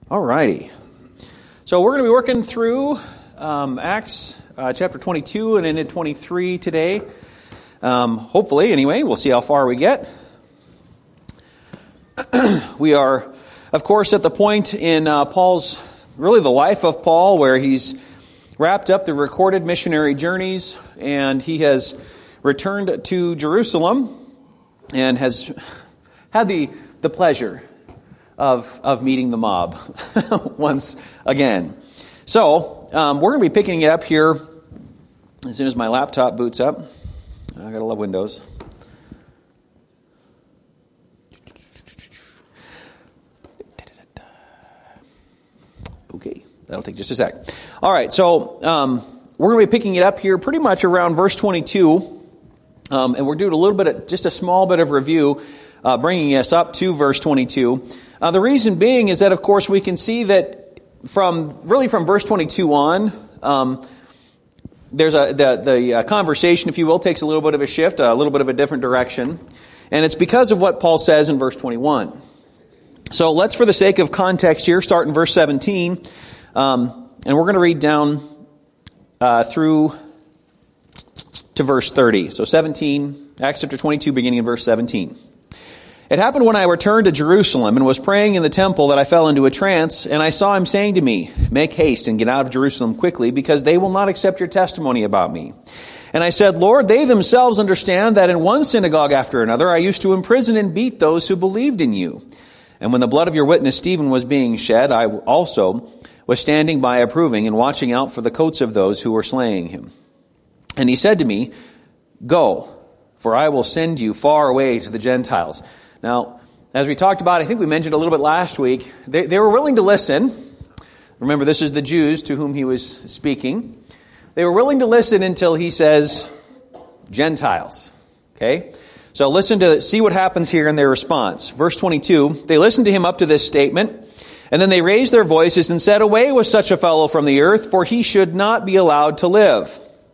All righty. So we're going to be working through Acts chapter 22 and into 23 today. Hopefully, anyway. We'll see how far we get. We are, of course, at the point in Paul's, really the life of Paul, where he's wrapped up the recorded missionary journeys, and he has returned to Jerusalem and has had the pleasure of meeting the mob once again. So, we're going to be picking it up here as soon as my laptop boots up. I gotta love Windows. Okay, that'll take just a sec. All right, so we're going to be picking it up here pretty much around verse 22, and we're doing a little bit of, just a small bit of review, bringing us up to verse 22. The reason being is that, of course, we can see that from verse 22 on, there's the conversation, if you will, takes a little bit of a shift, a little bit of a different direction. And it's because of what Paul says in verse 21. So let's, for the sake of context here, start in verse 17. And we're going to read down through to verse 30. So 17, Acts chapter 22, beginning in verse 17. It happened when I returned to Jerusalem and was praying in the temple that I fell into a trance, and I saw him saying to me, "Make haste and get out of Jerusalem quickly, because they will not accept your testimony about me." And I said, "Lord, they themselves understand that in one synagogue after another I used to imprison and beat those who believed in you. And when the blood of your witness Stephen was being shed, I also was standing by approving and watching out for the coats of those who were slaying him." And he said to me, "Go, for I will send you far away to the Gentiles." Now, as we talked about, I think we mentioned a little bit last week, they were willing to listen. Remember, this is the Jews to whom he was speaking. They were willing to listen until he says, Gentiles. Okay? So listen to see what happens here in their response. Verse 22, they listened to him up to this statement, and then they raised their voices and said, "Away with such a fellow from the earth, for he should not be allowed to live."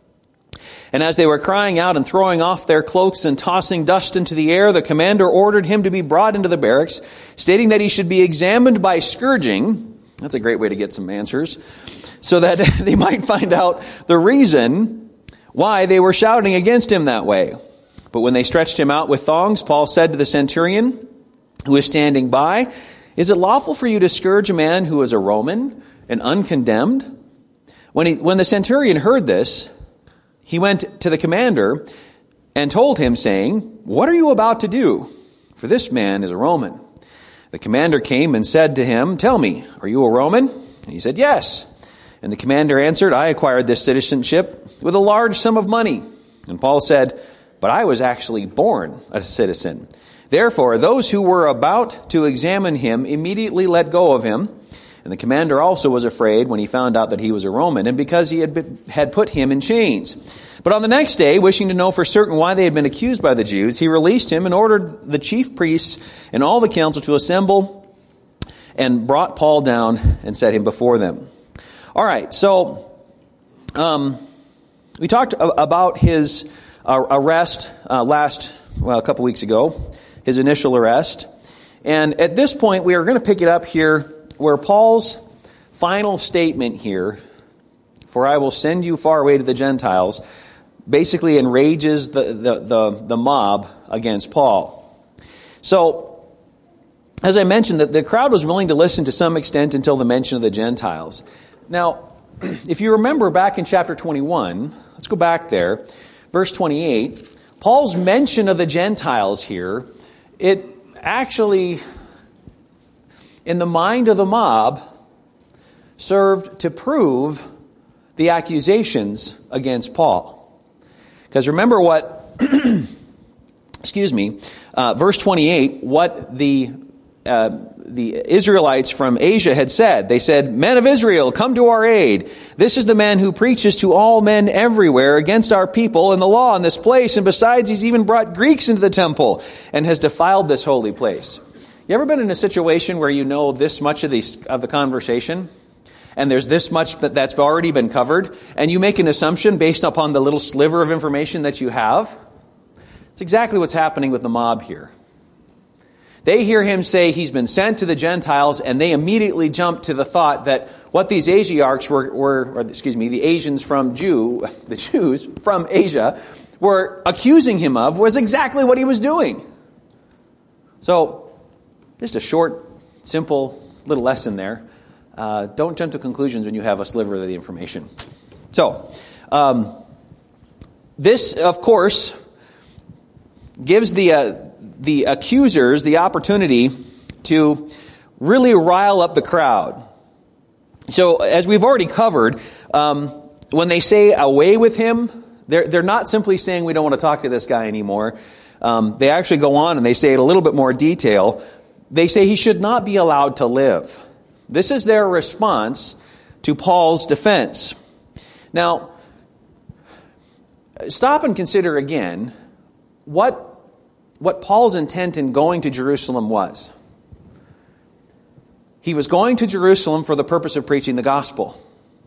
And as they were crying out and throwing off their cloaks and tossing dust into the air, the commander ordered him to be brought into the barracks, stating that he should be examined by scourging. That's a great way to get some answers. So that they might find out the reason why they were shouting against him that way. But when they stretched him out with thongs, Paul said to the centurion who was standing by, "Is it lawful for you to scourge a man who is a Roman and uncondemned?" When the centurion heard this, he went to the commander and told him, saying, "What are you about to do? For this man is a Roman." The commander came and said to him, "Tell me, are you a Roman?" And he said, "Yes." And the commander answered, "I acquired this citizenship with a large sum of money." And Paul said, "But I was actually born a citizen." Therefore, those who were about to examine him immediately let go of him. And the commander also was afraid when he found out that he was a Roman, and because he had put him in chains. But on the next day, wishing to know for certain why they had been accused by the Jews, he released him and ordered the chief priests and all the council to assemble, and brought Paul down and set him before them. All right, so we talked about his arrest a couple weeks ago, his initial arrest. And at this point, we are going to pick it up here where Paul's final statement here, "For I will send you far away to the Gentiles," basically enrages the mob against Paul. So, as I mentioned, the crowd was willing to listen to some extent until the mention of the Gentiles. Now, if you remember back in chapter 21, let's go back there, verse 28, Paul's mention of the Gentiles here, it actually, in the mind of the mob, served to prove the accusations against Paul. Because remember what, verse 28, what the Israelites from Asia had said. They said, "Men of Israel, come to our aid. This is the man who preaches to all men everywhere against our people and the law in this place. And besides, he's even brought Greeks into the temple and has defiled this holy place." You ever been in a situation where you know this much of the conversation, and there's this much that's already been covered, and you make an assumption based upon the little sliver of information that you have? It's exactly what's happening with the mob here. They hear him say he's been sent to the Gentiles, and they immediately jump to the thought that what these Asiarchs the Asians from the Jews from Asia were accusing him of was exactly what he was doing. So, just a short, simple little lesson there. Don't jump to conclusions when you have a sliver of the information. So, this, of course, gives the accusers the opportunity to really rile up the crowd. So, as we've already covered, when they say away with him, they're not simply saying we don't want to talk to this guy anymore. They actually go on and they say it a little bit more detail. They say he should not be allowed to live. This is their response to Paul's defense. Now, stop and consider again what Paul's intent in going to Jerusalem was. He was going to Jerusalem for the purpose of preaching the gospel.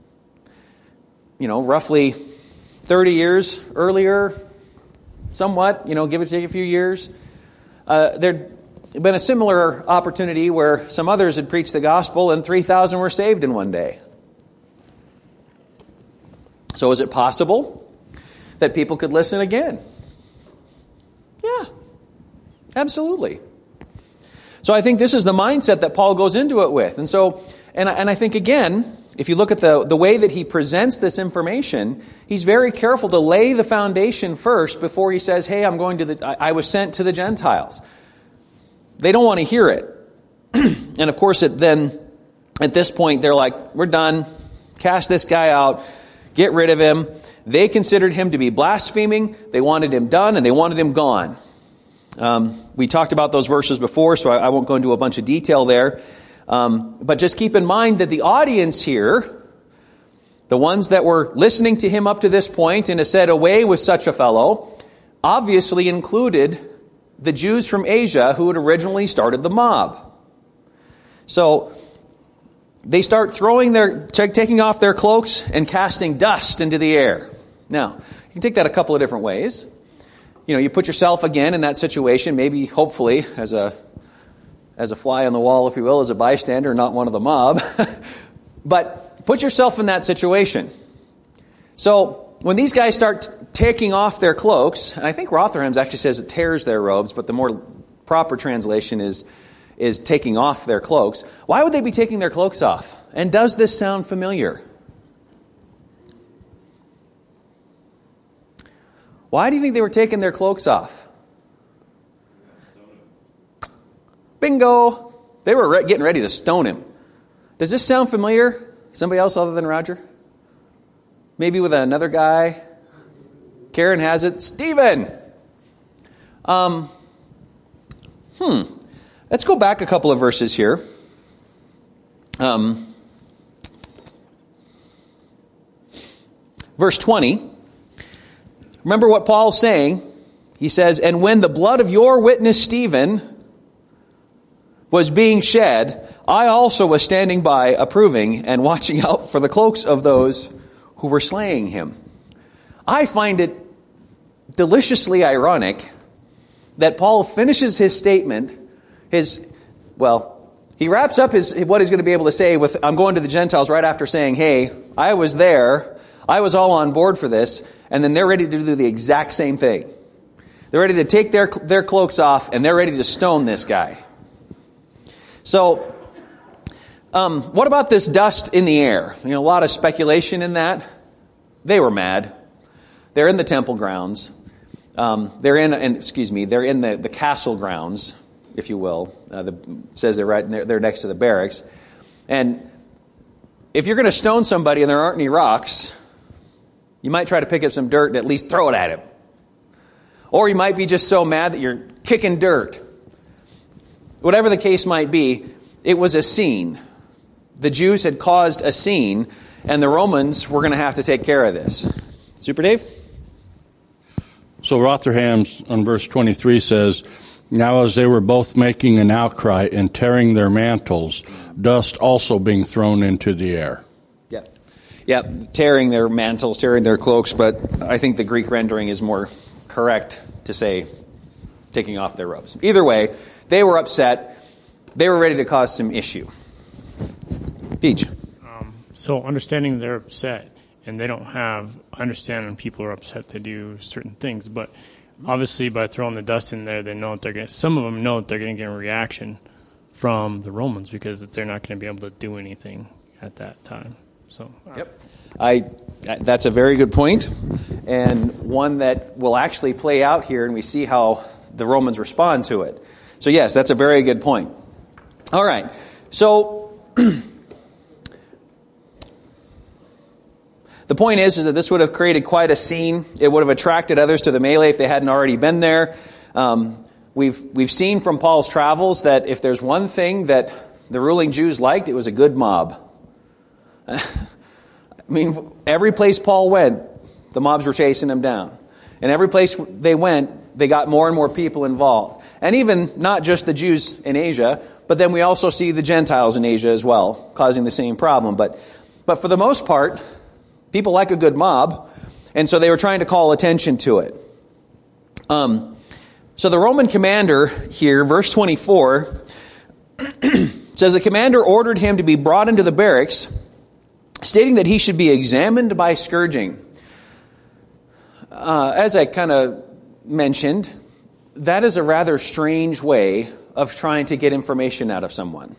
Roughly 30 years earlier, somewhat, give or take a few years, there'd been a similar opportunity where some others had preached the gospel and 3,000 were saved in one day. So is it possible that people could listen again? Yeah, absolutely. So I think this is the mindset that Paul goes into it with. And I think, again, if you look at the way that he presents this information, he's very careful to lay the foundation first before he says, hey, I was sent to the Gentiles. They don't want to hear it. And of course, then at this point, they're like, we're done. Cast this guy out. Get rid of him. They considered him to be blaspheming. They wanted him done, and they wanted him gone. We talked about those verses before, so I won't go into a bunch of detail there. But just keep in mind that the audience here, the ones that were listening to him up to this point and have said, away with such a fellow, obviously included the Jews from Asia who had originally started the mob. So they start taking off their cloaks and casting dust into the air. Now, you can take that a couple of different ways. You put yourself again in that situation, maybe, hopefully, as a fly on the wall, if you will, as a bystander, not one of the mob. But put yourself in that situation. So when these guys start taking off their cloaks, and I think Rotherham's actually says it tears their robes, but the more proper translation is taking off their cloaks. Why would they be taking their cloaks off? And does this sound familiar? Why do you think they were taking their cloaks off? Bingo! They were getting ready to stone him. Does this sound familiar? Somebody else other than Roger? Maybe with another guy? Karen has it. Stephen! Let's go back a couple of verses here. Verse 20. Remember what Paul's saying. He says, and when the blood of your witness Stephen was being shed, I also was standing by approving and watching out for the cloaks of those who were slaying him. I find it deliciously ironic that Paul finishes his statement, he wraps up what he's going to be able to say with, I'm going to the Gentiles, right after saying, hey, I was there, I was all on board for this, and then they're ready to do the exact same thing. They're ready to take their cloaks off, and they're ready to stone this guy. So, what about this dust in the air? A lot of speculation in that. They were mad. They're in the temple grounds. They're in the castle grounds, if you will. It says they're next to the barracks. And if you're going to stone somebody and there aren't any rocks, you might try to pick up some dirt and at least throw it at him. Or you might be just so mad that you're kicking dirt. Whatever the case might be, it was a scene. The Jews had caused a scene, and the Romans were going to have to take care of this. Super Dave? So Rotherham's on verse 23 says, now as they were both making an outcry and tearing their mantles, dust also being thrown into the air. Yeah, tearing their mantles, tearing their cloaks, but I think the Greek rendering is more correct to say taking off their robes. Either way, They were upset. They were ready to cause some issue. Peach. So understanding they're upset, and they don't have understanding when people are upset they do certain things, but obviously by throwing the dust in there, they know that some of them know that they're going to get a reaction from the Romans because they're not going to be able to do anything at that time. So yep. That's a very good point, and one that will actually play out here, and we see how the Romans respond to it. So yes, that's a very good point. All right, so the point is that this would have created quite a scene. It would have attracted others to the melee if they hadn't already been there. We've seen from Paul's travels that if there's one thing that the ruling Jews liked, it was a good mob. I mean, every place Paul went, the mobs were chasing him down. And every place they went, they got more and more people involved. And even not just the Jews in Asia, but then we also see the Gentiles in Asia as well, causing the same problem. But for the most part, people like a good mob, and so they were trying to call attention to it. So the Roman commander here, verse 24, says the commander ordered him to be brought into the barracks, stating that he should be examined by scourging. As I kind of mentioned, that is a rather strange way of trying to get information out of someone.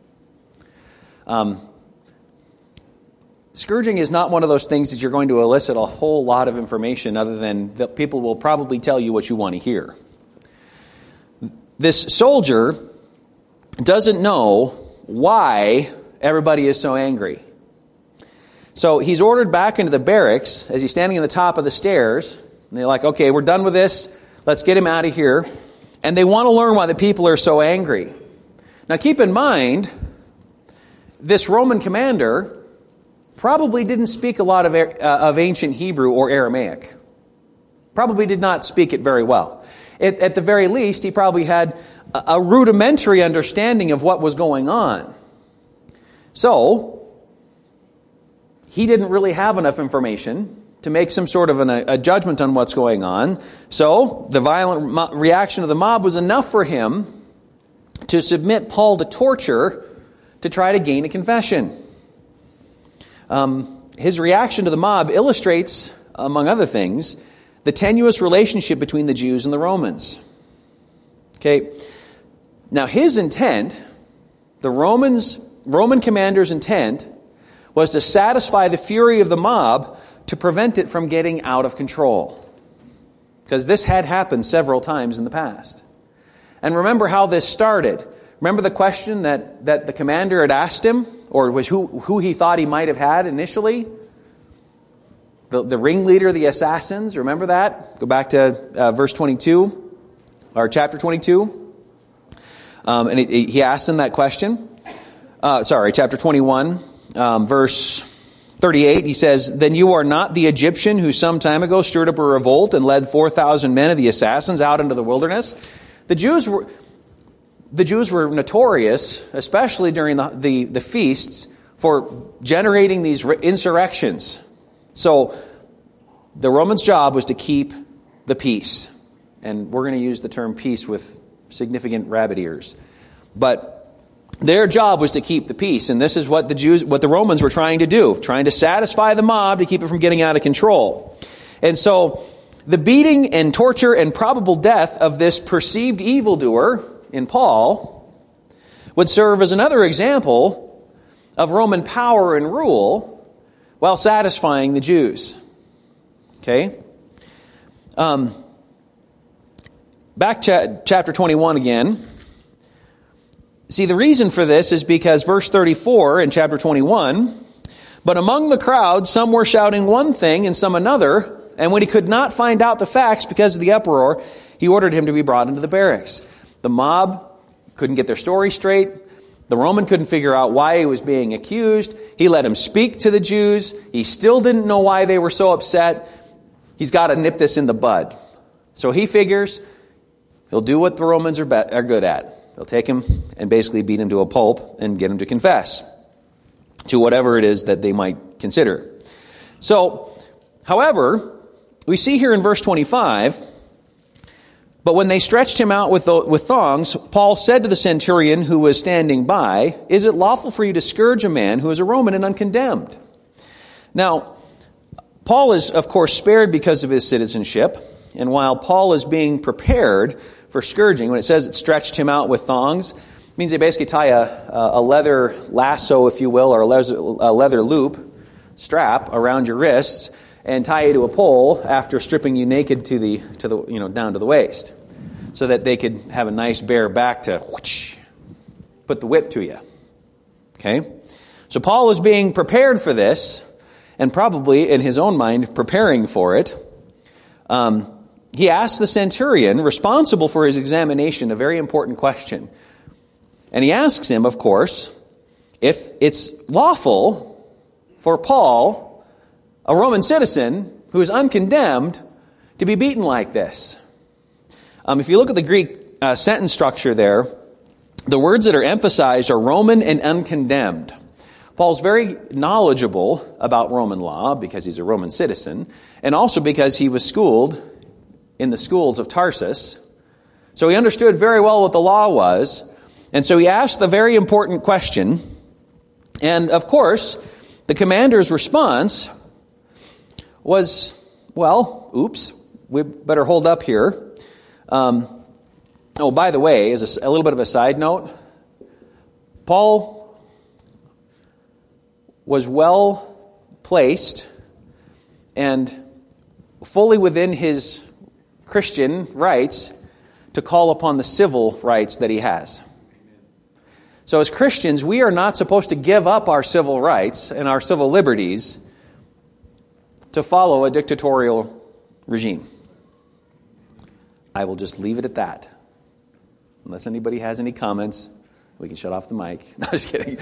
Scourging is not one of those things that you're going to elicit a whole lot of information other than that people will probably tell you what you want to hear. This soldier doesn't know why everybody is so angry. So he's ordered back into the barracks as he's standing at the top of the stairs. And they're like, okay, we're done with this. Let's get him out of here. And they want to learn why the people are so angry. Now keep in mind, this Roman commander probably didn't speak a lot of ancient Hebrew or Aramaic. Probably did not speak it very well. At the very least, he probably had a rudimentary understanding of what was going on. So, he didn't really have enough information to make some sort of a judgment on what's going on. So, the violent reaction of the mob was enough for him to submit Paul to torture to try to gain a confession. His reaction to the mob illustrates, among other things, the tenuous relationship between the Jews and the Romans. Okay, now his intent, the Roman commander's intent, was to satisfy the fury of the mob to prevent it from getting out of control. Because this had happened several times in the past. And remember how this started. Remember the question that the commander had asked him, or was who he thought he might have had initially? The ringleader of the assassins, remember that? Go back to verse 22, or chapter 22. And he asked him that question. Chapter 21, verse 38. He says, "Then you are not the Egyptian who some time ago stirred up a revolt and led 4,000 men of the assassins out into the wilderness?" The Jews were notorious, especially during the feasts, for generating these insurrections. So the Romans' job was to keep the peace. And we're going to use the term peace with significant rabbit ears. But their job was to keep the peace. And this is what the Romans were trying to do, trying to satisfy the mob to keep it from getting out of control. And so the beating and torture and probable death of this perceived evildoer in Paul would serve as another example of Roman power and rule while satisfying the Jews. Okay? Back chapter 21 again. See, the reason for this is because verse 34 in chapter 21, "But among the crowd some were shouting one thing and some another, and when he could not find out the facts because of the uproar, he ordered him to be brought into the barracks." The mob couldn't get their story straight. The Roman couldn't figure out why he was being accused. He let him speak to the Jews. He still didn't know why they were so upset. He's got to nip this in the bud. So he figures he'll do what the Romans are good at. They'll take him and basically beat him to a pulp and get him to confess to whatever it is that they might consider. So, however, we see here in verse 25 But when they stretched him out with thongs, Paul said to the centurion who was standing by, "Is it lawful for you to scourge a man who is a Roman and uncondemned?" Now, Paul is, of course, spared because of his citizenship. And while Paul is being prepared for scourging, when it says it stretched him out with thongs, it means they basically tie a leather lasso, if you will, or a leather loop strap around your wrists and tie you to a pole after stripping you naked to the down to the waist, so that they could have a nice bare back to put the whip to you. Okay? So Paul is being prepared for this, and probably in his own mind preparing for it. He asked the centurion responsible for his examination a very important question. And he asks him, of course, if it's lawful for Paul, a Roman citizen who is uncondemned, to be beaten like this. If you look at the Greek sentence structure there, the words that are emphasized are Roman and uncondemned. Paul's very knowledgeable about Roman law because he's a Roman citizen, and also because he was schooled in the schools of Tarsus. So he understood very well what the law was, and so he asked the very important question. And of course, the commander's response was, well, oops, we better hold up here. By the way, as a little bit of a side note, Paul was well placed and fully within his Christian rights to call upon the civil rights that he has. So as Christians, we are not supposed to give up our civil rights and our civil liberties to follow a dictatorial regime. I will just leave it at that. Unless anybody has any comments, we can shut off the mic. No, just kidding.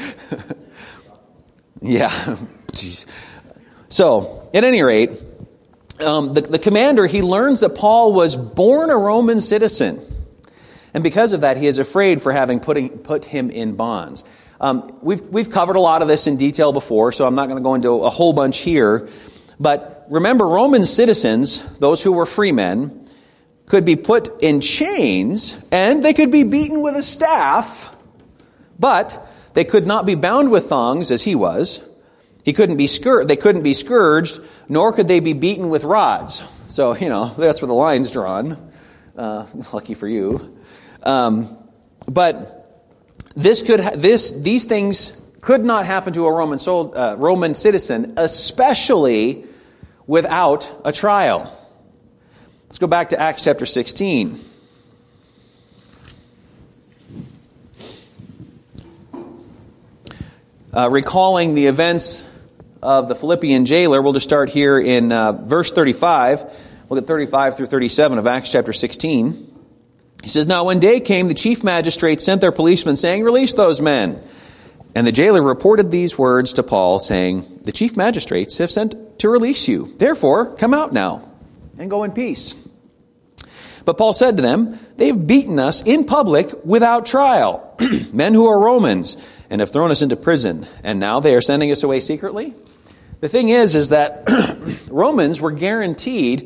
Yeah. Jeez. So, at any rate, the commander, he learns that Paul was born a Roman citizen. And because of that, he is afraid for having put him in bonds. We've covered a lot of this in detail before, so I'm not going to go into a whole bunch here. But remember, Roman citizens, those who were free men, could be put in chains, and they could be beaten with a staff, but they could not be bound with thongs as he was. They couldn't be scourged, nor could they be beaten with rods. So, that's where the line's drawn. Lucky for you. But these things could not happen to a Roman citizen, especially without a trial. Let's go back to Acts chapter 16. Recalling the events of the Philippian jailer, we'll just start here in verse 35. Look at 35 through 37 of Acts chapter 16. He says, "Now when day came, the chief magistrates sent their policemen, saying, 'Release those men.' And the jailer reported these words to Paul, saying, 'The chief magistrates have sent to release you. Therefore, come out now and go in peace.' But Paul said to them, 'They've beaten us in public without trial, men who are Romans, and have thrown us into prison, and now they are sending us away secretly?'" The thing is that Romans were guaranteed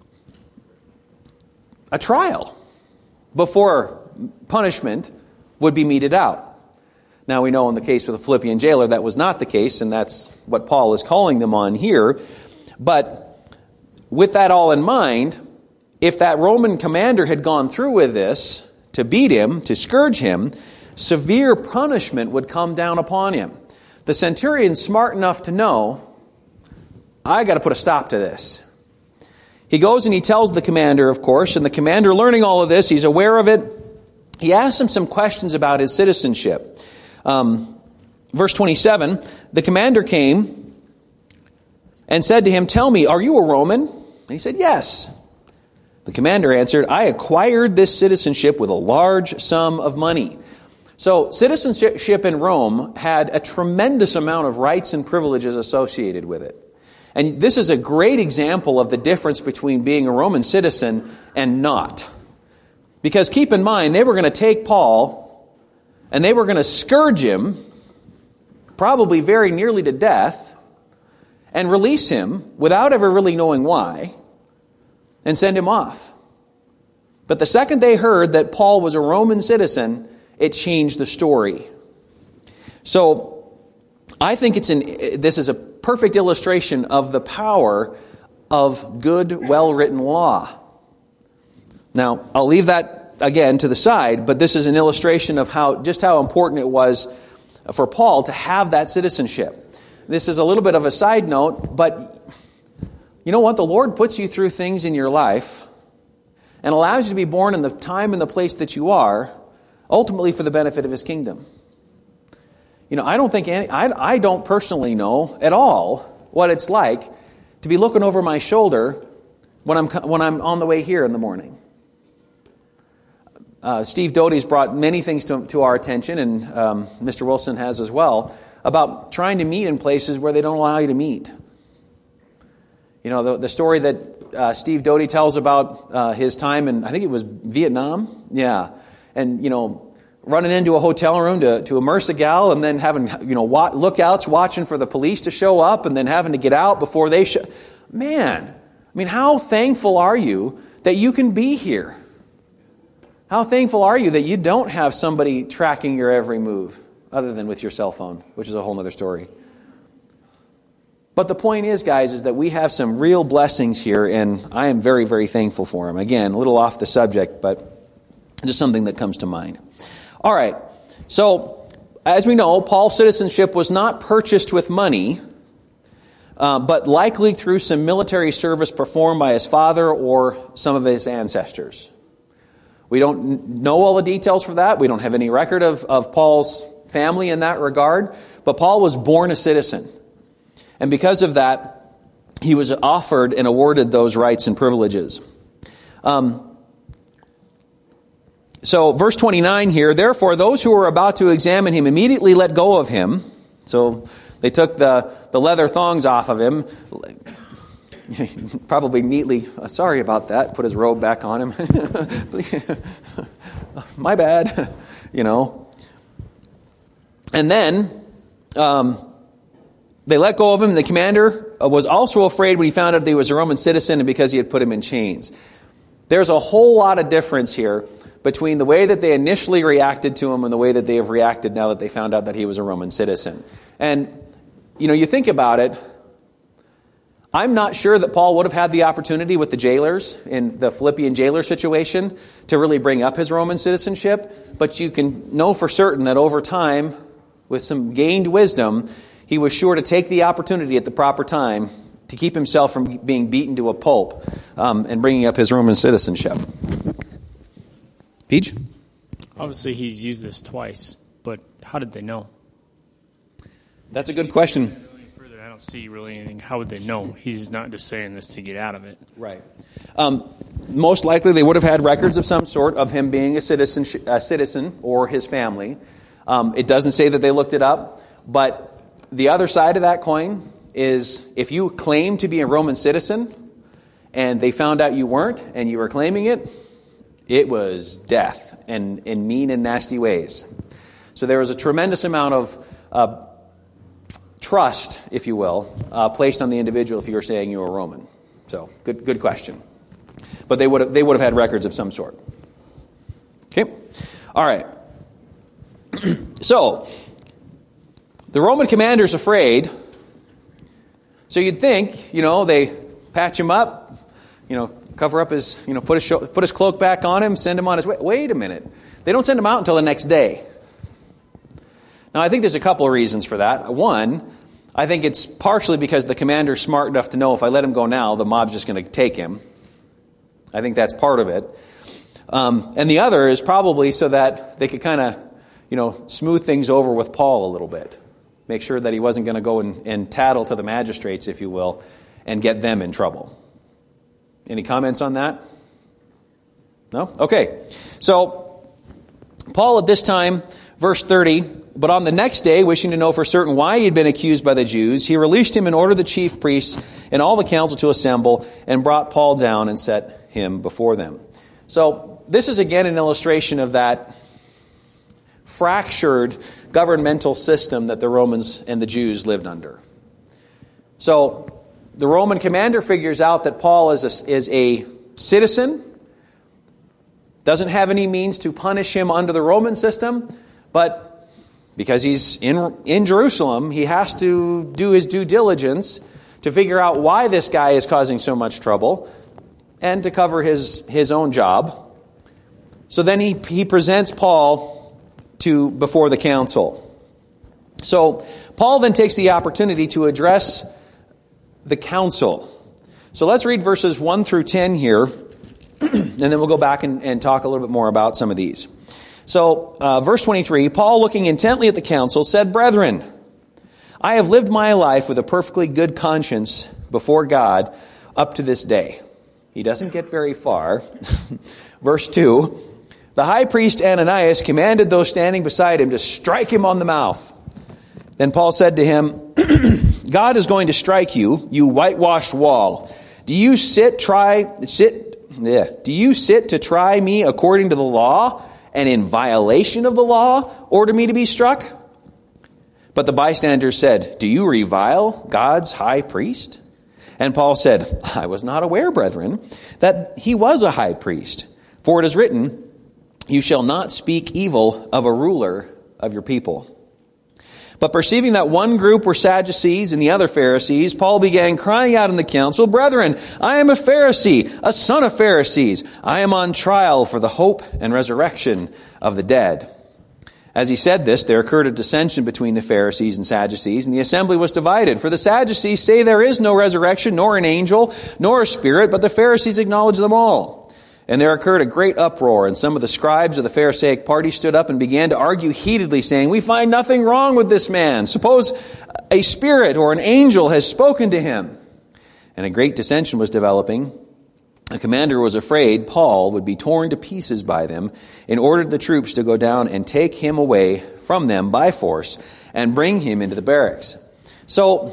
a trial before punishment would be meted out. Now we know in the case of the Philippian jailer that was not the case, and that's what Paul is calling them on here. But with that all in mind, if that Roman commander had gone through with this to beat him, to scourge him, severe punishment would come down upon him. The centurion's smart enough to know, I got to put a stop to this. He goes and he tells the commander, of course, and the commander, learning all of this, he's aware of it. He asks him some questions about his citizenship. Verse 27, the commander came and said to him, "Tell me, are you a Roman?" And he said, "Yes." The commander answered, "I acquired this citizenship with a large sum of money." So citizenship in Rome had a tremendous amount of rights and privileges associated with it. And this is a great example of the difference between being a Roman citizen and not. Because keep in mind, they were going to take Paul and they were going to scourge him, probably very nearly to death, and release him without ever really knowing why, and send him off. But the second they heard that Paul was a Roman citizen, it changed the story. So I think this is a perfect illustration of the power of good, well-written law. Now, I'll leave that again to the side, but this is an illustration of how important it was for Paul to have that citizenship. This is a little bit of a side note, but you know what? The Lord puts you through things in your life and allows you to be born in the time and the place that you are, ultimately for the benefit of His kingdom. You know, I don't personally know at all what it's like to be looking over my shoulder when I'm on the way here in the morning. Steve Doty's brought many things to our attention, and Mr. Wilson has as well, about trying to meet in places where they don't allow you to meet. You know, the story that Steve Doty tells about his time in, I think it was Vietnam, yeah, and running into a hotel room to immerse a gal, and then having lookouts watching for the police to show up, and then having to get out before they show. Man, I mean, how thankful are you that you can be here? How thankful are you that you don't have somebody tracking your every move, other than with your cell phone, which is a whole other story. But the point is, guys, is that we have some real blessings here, and I am very, very thankful for them. Again, a little off the subject, but just something that comes to mind. All right, so as we know, Paul's citizenship was not purchased with money, but likely through some military service performed by his father or some of his ancestors. We don't know all the details for that. We don't have any record of Paul's family in that regard, but Paul was born a citizen. And because of that, he was offered and awarded those rights and privileges. So verse 29 here, therefore those who were about to examine him immediately let go of him. So they took the leather thongs off of him, probably neatly, sorry about that, put his robe back on him. My bad, And then they let go of him. The commander was also afraid when he found out that he was a Roman citizen and because he had put him in chains. There's a whole lot of difference here between the way that they initially reacted to him and the way that they have reacted now that they found out that he was a Roman citizen. And, you think about it, I'm not sure that Paul would have had the opportunity with the jailers in the Philippian jailer situation to really bring up his Roman citizenship, but you can know for certain that over time, with some gained wisdom, he was sure to take the opportunity at the proper time to keep himself from being beaten to a pulp and bringing up his Roman citizenship. Peach? Obviously, he's used this twice, but how did they know? That's a good question. I don't see really anything. How would they know? He's not just saying this to get out of it. Right. Most likely, they would have had records of some sort of him being a citizen or his family. It doesn't say that they looked it up, but the other side of that coin is if you claim to be a Roman citizen and they found out you weren't and you were claiming it, it was death and in mean and nasty ways. So there was a tremendous amount of trust, if you will, placed on the individual if you were saying you were Roman. So good question. But they would have had records of some sort. Okay? All right. So the Roman commander's afraid. So you'd think, they patch him up, cover up his, put his cloak back on him, send him on his way. Wait a minute. They don't send him out until the next day. Now, I think there's a couple of reasons for that. One, I think it's partially because the commander's smart enough to know if I let him go now, the mob's just going to take him. I think that's part of it. And the other is probably so that they could kind of, smooth things over with Paul a little bit. Make sure that he wasn't going to go and tattle to the magistrates, if you will, and get them in trouble. Any comments on that? No? Okay. So, Paul at this time, verse 30, but on the next day, wishing to know for certain why he had been accused by the Jews, he released him and ordered the chief priests and all the council to assemble and brought Paul down and set him before them. So, this is again an illustration of that fractured governmental system that the Romans and the Jews lived under. So the Roman commander figures out that Paul is a citizen doesn't have any means to punish him under the Roman system, but because he's in Jerusalem, he has to do his due diligence to figure out why this guy is causing so much trouble and to cover his own job. So then he presents Paul before the council. So Paul then takes the opportunity to address the council. So let's read verses 1 through 10 here, and then we'll go back and talk a little bit more about some of these. So verse 23, Paul, looking intently at the council, said, "Brethren, I have lived my life with a perfectly good conscience before God up to this day." He doesn't get very far. Verse 2, "The high priest Ananias commanded those standing beside him to strike him on the mouth. Then Paul said to him, God is going to strike you, you whitewashed wall. Do you sit to try me according to the law and in violation of the law, order me to be struck?" But the bystanders said, "Do you revile God's high priest?" And Paul said, "I was not aware, brethren, that he was a high priest. For it is written, you shall not speak evil of a ruler of your people." But perceiving that one group were Sadducees and the other Pharisees, Paul began crying out in the council, "Brethren, I am a Pharisee, a son of Pharisees. I am on trial for the hope and resurrection of the dead." As he said this, there occurred a dissension between the Pharisees and Sadducees, and the assembly was divided. For the Sadducees say there is no resurrection, nor an angel, nor a spirit, but the Pharisees acknowledge them all. And there occurred a great uproar, and some of the scribes of the Pharisaic party stood up and began to argue heatedly, saying, "We find nothing wrong with this man. Suppose a spirit or an angel has spoken to him." And a great dissension was developing. The commander was afraid Paul would be torn to pieces by them, and ordered the troops to go down and take him away from them by force and bring him into the barracks. So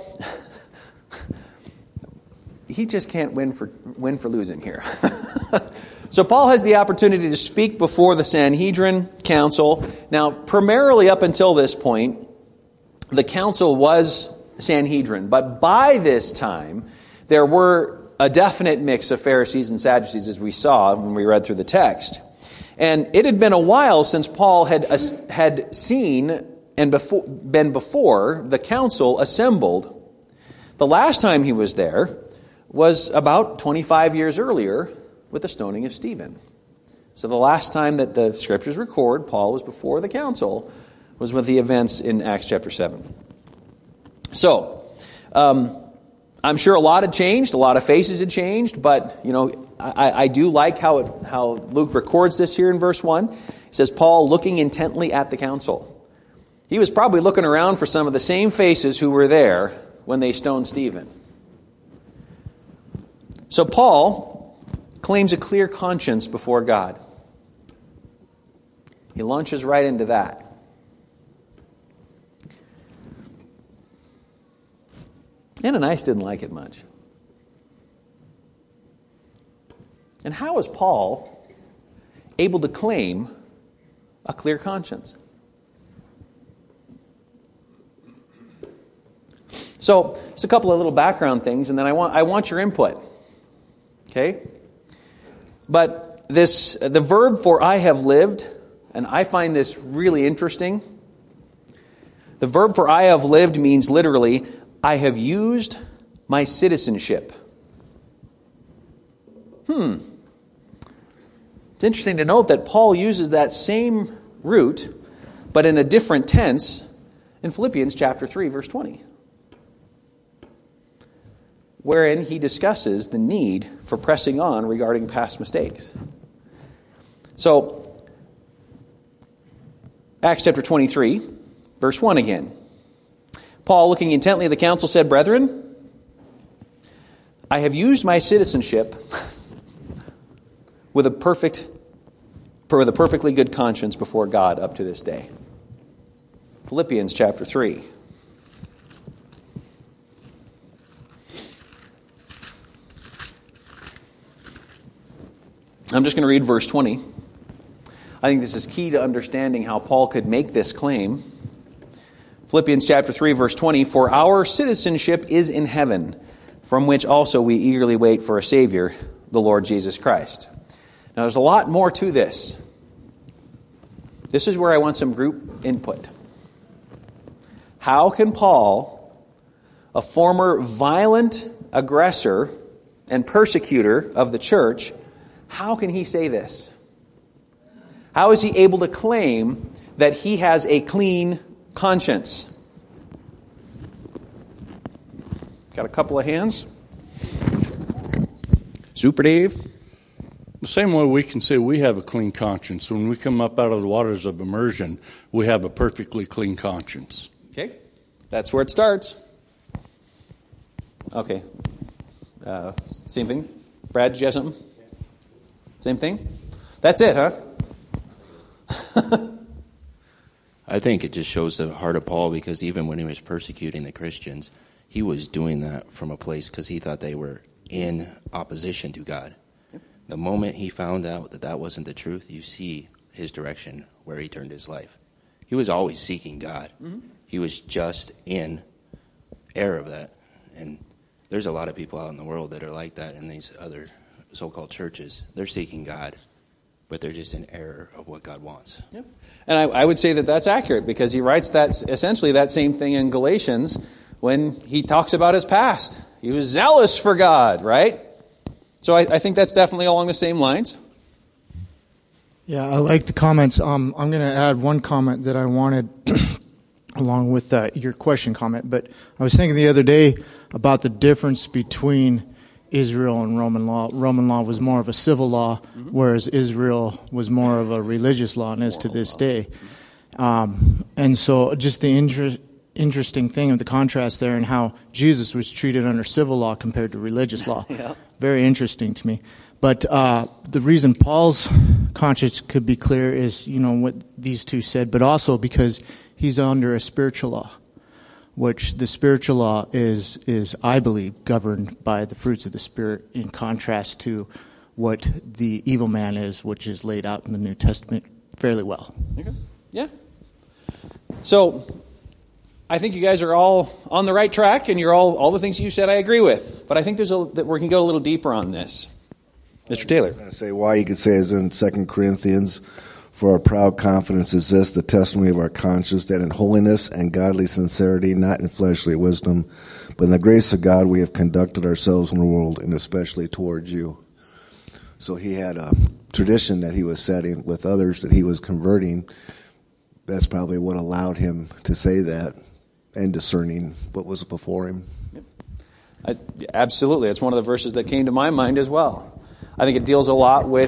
he just can't win for losing here. So Paul has the opportunity to speak before the Sanhedrin council. Now, primarily up until this point, the council was Sanhedrin. But by this time, there were a definite mix of Pharisees and Sadducees, as we saw when we read through the text. And it had been a while since Paul had seen and been before the council assembled. The last time he was there was about 25 years earlier, with the stoning of Stephen. So the last time that the scriptures record Paul was before the council was with the events in Acts chapter 7. So, I'm sure a lot had changed, a lot of faces had changed, but, I do like how Luke records this here in verse 1. It says, Paul looking intently at the council. He was probably looking around for some of the same faces who were there when they stoned Stephen. So Paul claims a clear conscience before God. He launches right into that. Ananias didn't like it much. And how is Paul able to claim a clear conscience? So, just a couple of little background things, and then I want your input. Okay? But the verb for "I have lived," and I find this really interesting. The verb for "I have lived" means literally, I have used my citizenship. It's interesting to note that Paul uses that same root, but in a different tense, in Philippians chapter 3, verse 20. Wherein he discusses the need for pressing on regarding past mistakes. So, Acts chapter 23, verse 1 again. Paul, looking intently at the council, said, "Brethren, I have used my citizenship with a perfectly good conscience before God up to this day." Philippians chapter 3. I'm just going to read verse 20. I think this is key to understanding how Paul could make this claim. Philippians chapter 3, verse 20, "For our citizenship is in heaven, from which also we eagerly wait for a Savior, the Lord Jesus Christ." Now, there's a lot more to this. This is where I want some group input. How can Paul, a former violent aggressor and persecutor of the church, how can he say this? How is he able to claim that he has a clean conscience? Got a couple of hands? Super Dave? The same way we can say we have a clean conscience. When we come up out of the waters of immersion, we have a perfectly clean conscience. Okay. That's where it starts. Okay. Same thing? Brad, did you have something? Same thing? That's it, huh? I think it just shows the heart of Paul, because even when he was persecuting the Christians, he was doing that from a place because he thought they were in opposition to God. The moment he found out that that wasn't the truth, you see his direction where he turned his life. He was always seeking God. Mm-hmm. He was just in error of that. And there's a lot of people out in the world that are like that in these other so-called churches. They're seeking God, but they're just in error of what God wants. Yep. And I would say that that's accurate, because he writes that essentially that same thing in Galatians when he talks about his past. He was zealous for God, right? So I think that's definitely along the same lines. Yeah, I like the comments. I'm going to add one comment that I wanted along with your question comment. But I was thinking the other day about the difference between Israel and Roman law. Roman law was more of a civil law, whereas Israel was more of a religious law, and is to this day. And so just the interesting thing of the contrast there, and how Jesus was treated under civil law compared to religious law. Yeah. Very interesting to me. But the reason Paul's conscience could be clear is, what these two said, but also because he's under a spiritual law, which the spiritual law is, I believe, governed by the fruits of the Spirit, in contrast to what the evil man is, which is laid out in the New Testament fairly well. Okay. Yeah. So I think you guys are all on the right track, and you're all the things you said I agree with. But I think that we can go a little deeper on this. Mr. Taylor. I say why you could say is in 2 Corinthians, for our proud confidence is this, the testimony of our conscience, that in holiness and godly sincerity, not in fleshly wisdom, but in the grace of God, we have conducted ourselves in the world, and especially towards you. So he had a tradition that he was setting with others that he was converting. That's probably what allowed him to say that, and discerning what was before him. Yep. Absolutely. It's one of the verses that came to my mind as well. I think it deals a lot with,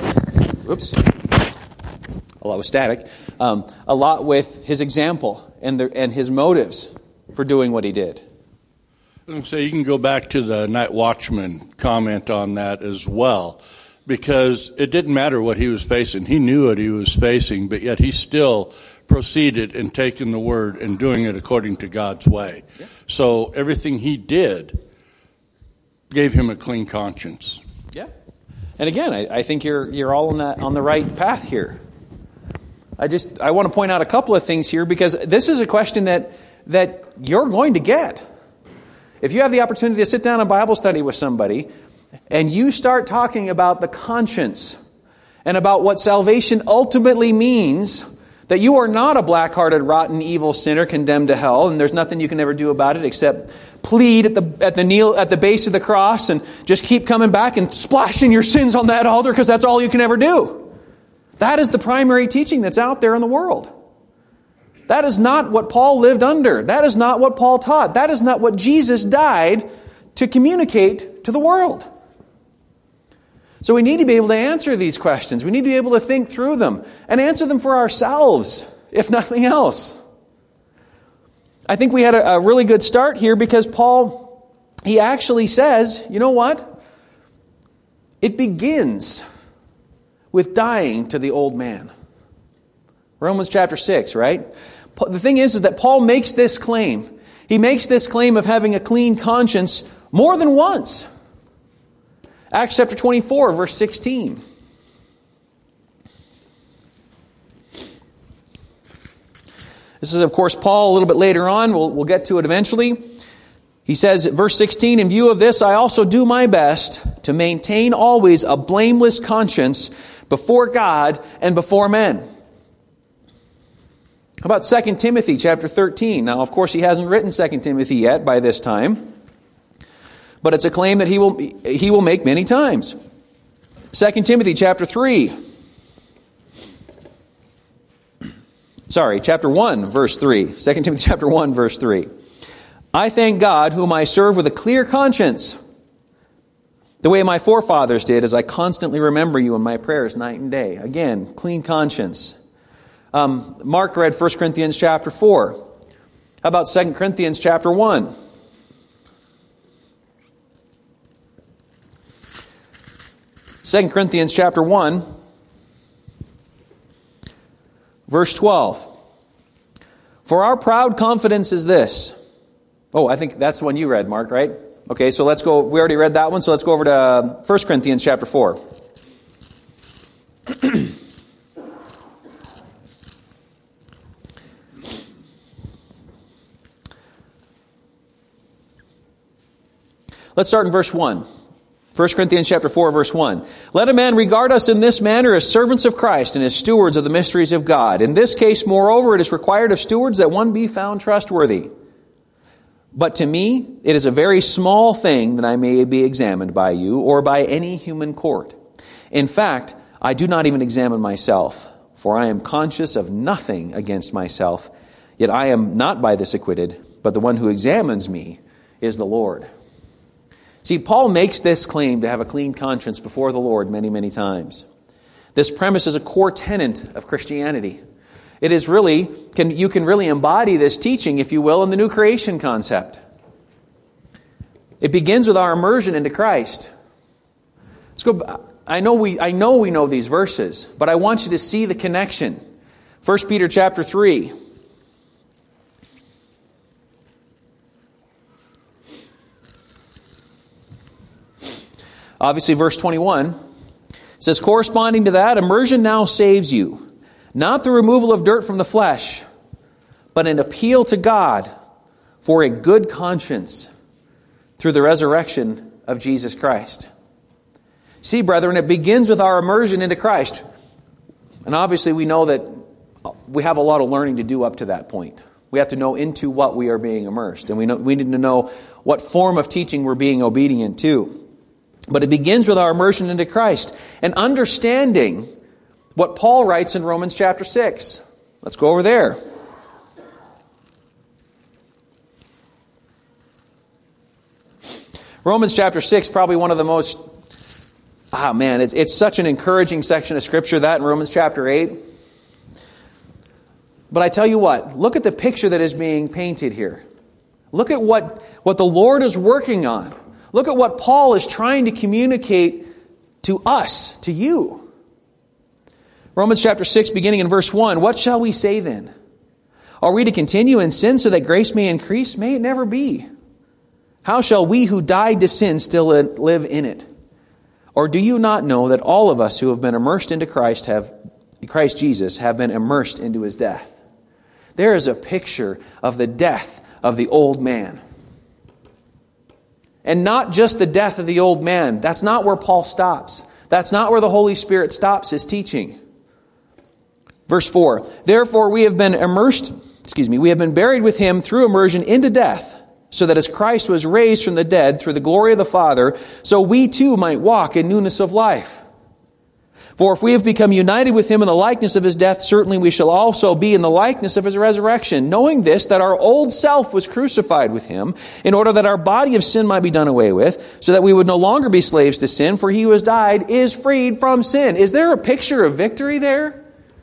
a lot with static, a lot with his example and his motives for doing what he did. So you can go back to the night watchman comment on that as well, because it didn't matter what he was facing. He knew what he was facing, but yet he still proceeded in taking the word and doing it according to God's way. Yeah. So everything he did gave him a clean conscience. Yeah. And again, I think you're all on the right path here. I want to point out a couple of things here, because this is a question that you're going to get. If you have the opportunity to sit down in Bible study with somebody and you start talking about the conscience and about what salvation ultimately means, that you are not a black-hearted, rotten, evil sinner condemned to hell, and there's nothing you can ever do about it except plead at the base of the cross and just keep coming back and splashing your sins on that altar, because that's all you can ever do. That is the primary teaching that's out there in the world. That is not what Paul lived under. That is not what Paul taught. That is not what Jesus died to communicate to the world. So we need to be able to answer these questions. We need to be able to think through them and answer them for ourselves, if nothing else. I think we had a really good start here, because Paul, he actually says, you know what? It begins with dying to the old man. Romans chapter 6, right? The thing is that Paul makes this claim. He makes this claim of having a clean conscience more than once. Acts chapter 24, verse 16. This is, of course, Paul a little bit later on. We'll get to it eventually. He says, verse 16, in view of this, I also do my best to maintain always a blameless conscience before God and before men. How about 2 Timothy chapter 13? Now, of course, he hasn't written 2 Timothy yet by this time, but it's a claim that he will make many times. 2 Timothy chapter 3. Chapter 1, verse 3. 2 Timothy chapter 1, verse 3. I thank God, whom I serve with a clear conscience, the way my forefathers did, as I constantly remember you in my prayers night and day. Again, clean conscience. Mark read 1 Corinthians chapter 4. How about 2 Corinthians chapter 1? Second Corinthians chapter 1, verse 12. For our proud confidence is this. Oh, I think that's the one you read, Mark, right? Okay, so let's go. We already read that one, so let's go over to 1 Corinthians chapter 4. Let's start in verse 1. 1 Corinthians chapter 4, verse 1. Let a man regard us in this manner as servants of Christ and as stewards of the mysteries of God. In this case, moreover, it is required of stewards that one be found trustworthy. But to me, it is a very small thing that I may be examined by you or by any human court. In fact, I do not even examine myself, for I am conscious of nothing against myself. Yet I am not by this acquitted, but the one who examines me is the Lord. See, Paul makes this claim to have a clean conscience before the Lord many, many times. This premise is a core tenet of Christianity. It is really, you can really embody this teaching, if you will, in the new creation concept. It begins with our immersion into Christ. Let's go. I know we know these verses, but I want you to see the connection. 1 Peter chapter 3. Obviously, verse 21 says, corresponding to that, immersion now saves you, not the removal of dirt from the flesh, but an appeal to God for a good conscience through the resurrection of Jesus Christ. See, brethren, it begins with our immersion into Christ. And obviously, we know that we have a lot of learning to do up to that point. We have to know into what we are being immersed. And we need to know what form of teaching we're being obedient to. But it begins with our immersion into Christ and understanding what Paul writes in Romans chapter 6. Let's go over there. Romans chapter 6, probably one of the most, it's such an encouraging section of Scripture, that in Romans chapter 8. But I tell you what, look at the picture that is being painted here. Look at what the Lord is working on. Look at what Paul is trying to communicate to us, to you. Romans chapter 6, beginning in verse 1. What shall we say then? Are we to continue in sin so that grace may increase? May it never be. How shall we who died to sin still live in it? Or do you not know that all of us who have been immersed into Christ Jesus have been immersed into his death? There is a picture of the death of the old man. And not just the death of the old man. That's not where Paul stops. That's not where the Holy Spirit stops his teaching. Verse 4. Therefore we have been buried with him through immersion into death, so that as Christ was raised from the dead through the glory of the Father, so we too might walk in newness of life. For if we have become united with him in the likeness of his death, certainly we shall also be in the likeness of his resurrection, knowing this, that our old self was crucified with him, in order that our body of sin might be done away with, so that we would no longer be slaves to sin, for he who has died is freed from sin. Is there a picture of victory there?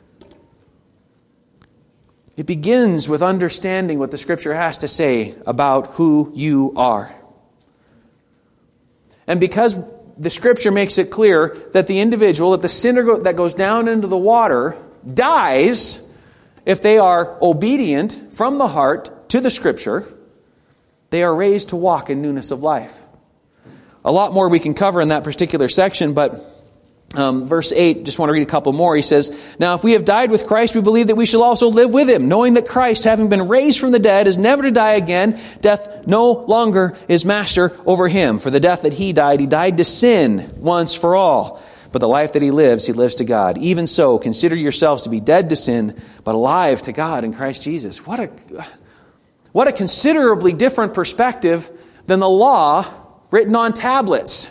It begins with understanding what the Scripture has to say about who you are. And because the Scripture makes it clear that the individual, that the sinner that goes down into the water, dies if they are obedient from the heart to the Scripture, they are raised to walk in newness of life. A lot more we can cover in that particular section, but verse 8, just want to read a couple more. He says, "Now if we have died with Christ, we believe that we shall also live with him, knowing that Christ, having been raised from the dead, is never to die again. Death no longer is master over him. For the death that he died to sin once for all. But the life that he lives to God. Even so, consider yourselves to be dead to sin, but alive to God in Christ Jesus." What a considerably different perspective than the law written on tablets.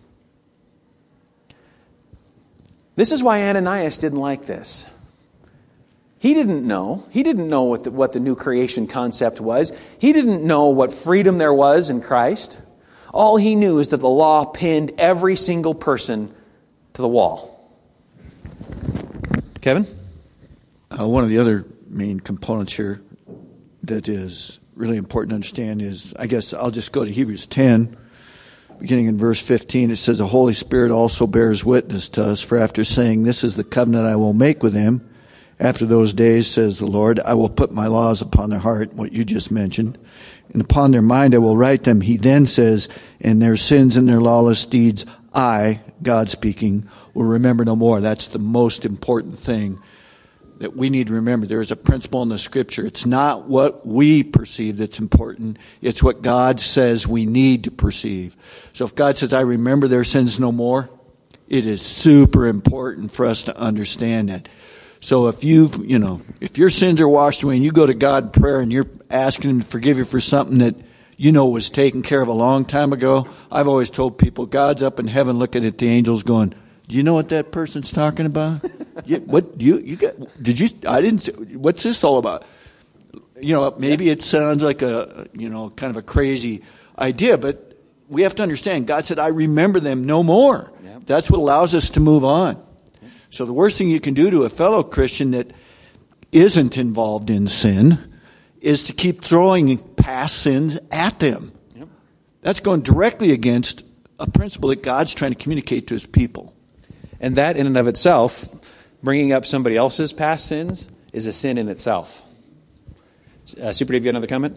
This is why Ananias didn't like this. He didn't know. He didn't know what the new creation concept was. He didn't know what freedom there was in Christ. All he knew is that the law pinned every single person to the wall. Kevin? One of the other main components here that is really important to understand is, I guess I'll just go to Hebrews 10. Beginning in verse 15, it says, "The Holy Spirit also bears witness to us, for after saying, 'This is the covenant I will make with him,' after those days, says the Lord, 'I will put my laws upon their heart,'" what you just mentioned, "and upon their mind I will write them." He then says, "And their sins and their lawless deeds, I," God speaking, "will remember no more." That's the most important thing that we need to remember. There is a principle in the Scripture. It's not what we perceive that's important. It's what God says we need to perceive. So if God says, "I remember their sins no more," it is super important for us to understand that. So if if your sins are washed away and you go to God in prayer and you're asking him to forgive you for something that was taken care of a long time ago, I've always told people, God's up in heaven looking at the angels going, "Do you know what that person's talking about? What you got? Did you? I didn't. What's this all about?" Maybe it sounds like a kind of a crazy idea, but we have to understand. God said, "I remember them no more." Yep. That's what allows us to move on. Yep. So the worst thing you can do to a fellow Christian that isn't involved in sin is to keep throwing past sins at them. Yep. That's going directly against a principle that God's trying to communicate to his people. And that in and of itself, bringing up somebody else's past sins, is a sin in itself. Super, have you another comment?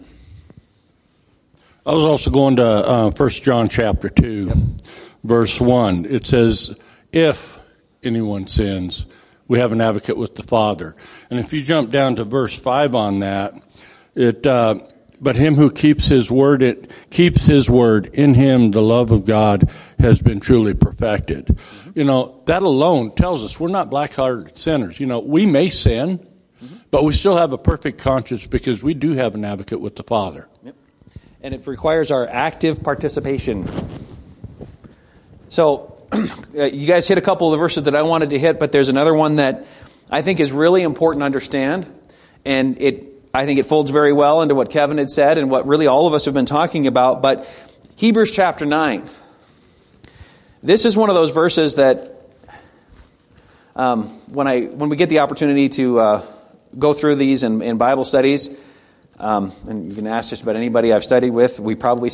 I was also going to 1 John chapter 2, verse 1. It says, "If anyone sins, we have an advocate with the Father." And if you jump down to verse 5 on that, "But him who keeps his word, in him the love of God has been truly perfected." That alone tells us we're not black-hearted sinners. We may sin, but we still have a perfect conscience because we do have an advocate with the Father. Yep. And it requires our active participation. So, you guys hit a couple of the verses that I wanted to hit, but there's another one that I think is really important to understand, and I think it folds very well into what Kevin had said and what really all of us have been talking about. But Hebrews chapter 9. This is one of those verses that when we get the opportunity to go through these in Bible studies, and you can ask just about anybody I've studied with, we probably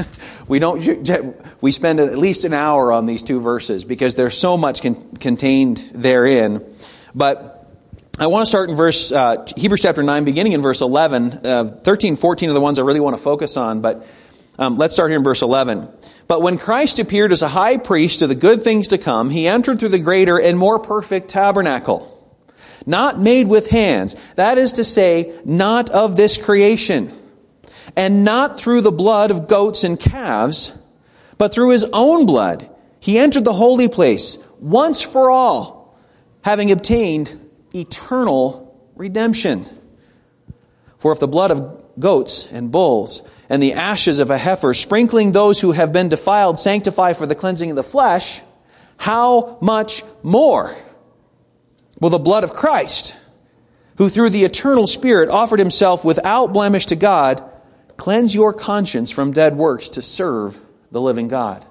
we spend at least an hour on these two verses because there's so much contained therein. But I want to start in Hebrews chapter 9, beginning in verse 11. 13, 14 are the ones I really want to focus on, but let's start here in verse 11. "But when Christ appeared as a high priest of the good things to come, he entered through the greater and more perfect tabernacle, not made with hands, that is to say, not of this creation, and not through the blood of goats and calves, but through his own blood. He entered the holy place once for all, having obtained eternal redemption. For if the blood of goats and bulls and the ashes of a heifer, sprinkling those who have been defiled, sanctify for the cleansing of the flesh, how much more will the blood of Christ, who through the eternal Spirit offered himself without blemish to God, cleanse your conscience from dead works to serve the living God?"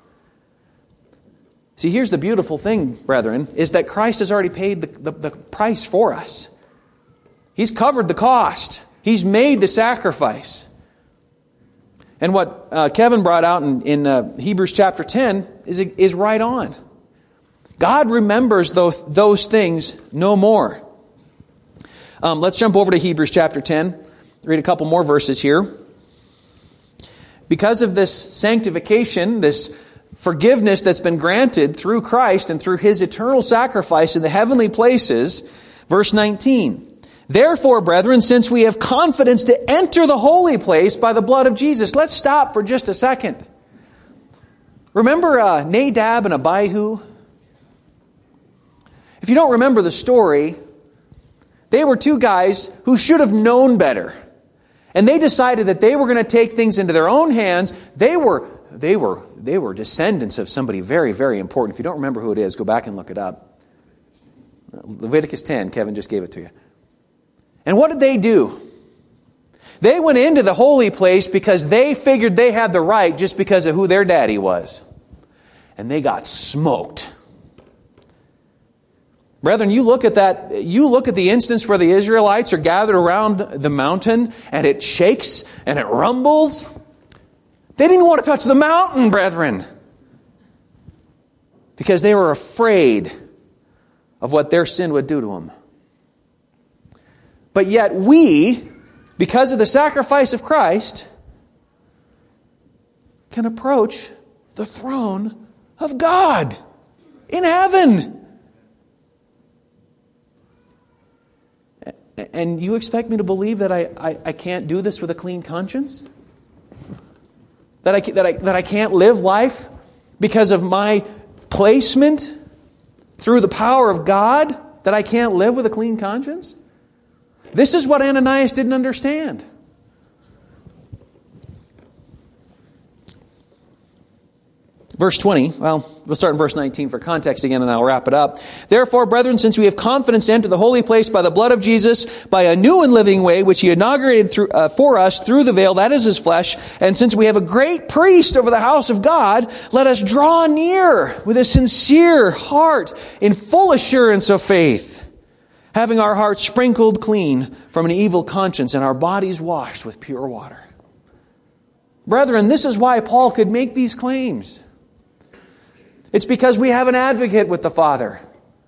See, here's the beautiful thing, brethren, is that Christ has already paid the price for us. He's covered the cost. He's made the sacrifice. And what Kevin brought out in Hebrews chapter 10 is right on. God remembers those things no more. Let's jump over to Hebrews chapter 10. Read a couple more verses here. Because of this sanctification, this forgiveness that's been granted through Christ and through His eternal sacrifice in the heavenly places. Verse 19. Therefore, brethren, since we have confidence to enter the holy place by the blood of Jesus. Let's stop for just a second. Remember Nadab and Abihu? If you don't remember the story, they were two guys who should have known better. And they decided that they were going to take things into their own hands. They were descendants of somebody very, very important. If you don't remember who it is, go back and look it up. Leviticus 10, Kevin just gave it to you. And what did they do? They went into the holy place because they figured they had the right just because of who their daddy was. And they got smoked. Brethren, you look at the instance where the Israelites are gathered around the mountain and it shakes and it rumbles. They didn't want to touch the mountain, brethren, because they were afraid of what their sin would do to them. But yet we, because of the sacrifice of Christ, can approach the throne of God in heaven. And you expect me to believe that I can't do this with a clean conscience? That I can't live life because of my placement through the power of God? That I can't live with a clean conscience? This is what Ananias didn't understand. Verse 20, well, we'll start in verse 19 for context again, and I'll wrap it up. Therefore, brethren, since we have confidence to enter the holy place by the blood of Jesus, by a new and living way, which He inaugurated for us through the veil, that is His flesh, and since we have a great priest over the house of God, let us draw near with a sincere heart, in full assurance of faith, having our hearts sprinkled clean from an evil conscience and our bodies washed with pure water. Brethren, this is why Paul could make these claims. It's because we have an advocate with the Father.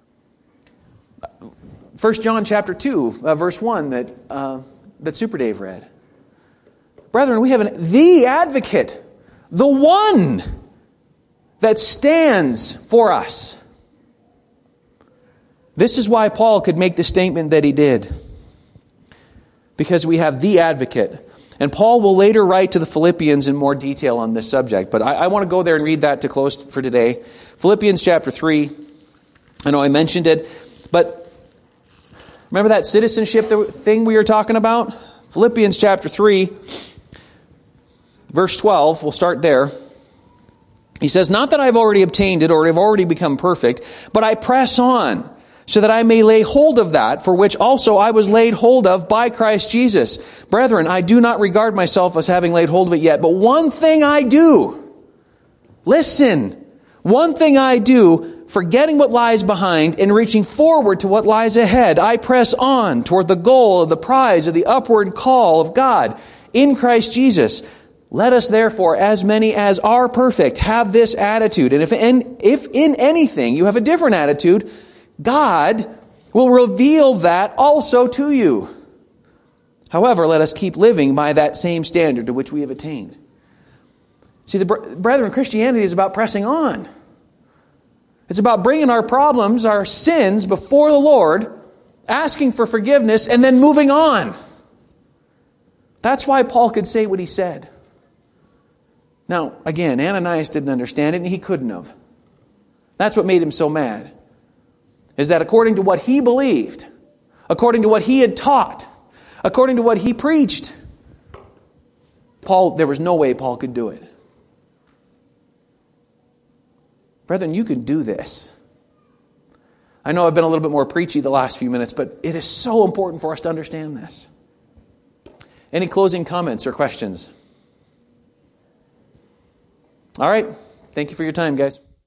1 John chapter 2, verse 1 that Super Dave read. Brethren, we have the advocate, the one that stands for us. This is why Paul could make the statement that he did. Because we have the advocate. And Paul will later write to the Philippians in more detail on this subject. But I want to go there and read that to close for today. Philippians chapter 3. I know I mentioned it. But remember that citizenship thing we were talking about? Philippians chapter 3, verse 12. We'll start there. He says, not that I've already obtained it or have already become perfect, but I press on, so that I may lay hold of that, for which also I was laid hold of by Christ Jesus. Brethren, I do not regard myself as having laid hold of it yet, but one thing I do. Listen, one thing I do, forgetting what lies behind and reaching forward to what lies ahead, I press on toward the goal of the prize of the upward call of God in Christ Jesus. Let us therefore, as many as are perfect, have this attitude. And if in anything you have a different attitude, God will reveal that also to you. However, let us keep living by that same standard to which we have attained. See, brethren, Christianity is about pressing on. It's about bringing our problems, our sins before the Lord, asking for forgiveness, and then moving on. That's why Paul could say what he said. Now, again, Ananias didn't understand it, and he couldn't have. That's what made him so mad. Is that according to what he believed, according to what he had taught, according to what he preached, there was no way Paul could do it. Brethren, you can do this. I know I've been a little bit more preachy the last few minutes, but it is so important for us to understand this. Any closing comments or questions? All right. Thank you for your time, guys.